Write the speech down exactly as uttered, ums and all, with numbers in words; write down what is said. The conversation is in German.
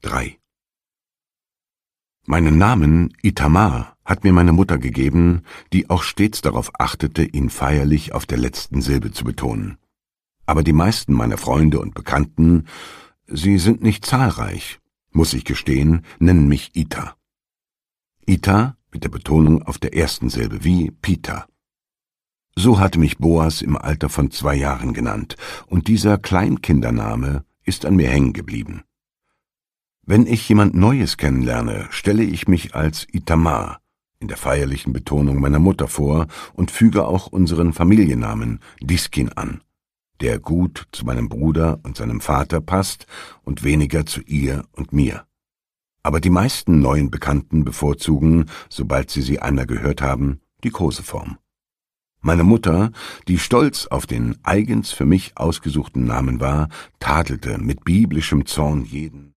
drei. Meinen Namen Itamar hat mir meine Mutter gegeben, die auch stets darauf achtete, ihn feierlich auf der letzten Silbe zu betonen. Aber die meisten meiner Freunde und Bekannten, sie sind nicht zahlreich, muss ich gestehen, nennen mich Ita. Ita mit der Betonung auf der ersten Silbe, wie Peter. So hatte mich Boas im Alter von zwei Jahren genannt, und dieser Kleinkindername ist an mir hängen geblieben. Wenn ich jemand Neues kennenlerne, stelle ich mich als Itamar in der feierlichen Betonung meiner Mutter vor und füge auch unseren Familiennamen Diskin an, der gut zu meinem Bruder und seinem Vater passt und weniger zu ihr und mir. Aber die meisten neuen Bekannten bevorzugen, sobald sie sie einmal gehört haben, die Koseform. Meine Mutter, die stolz auf den eigens für mich ausgesuchten Namen war, tadelte mit biblischem Zorn jeden,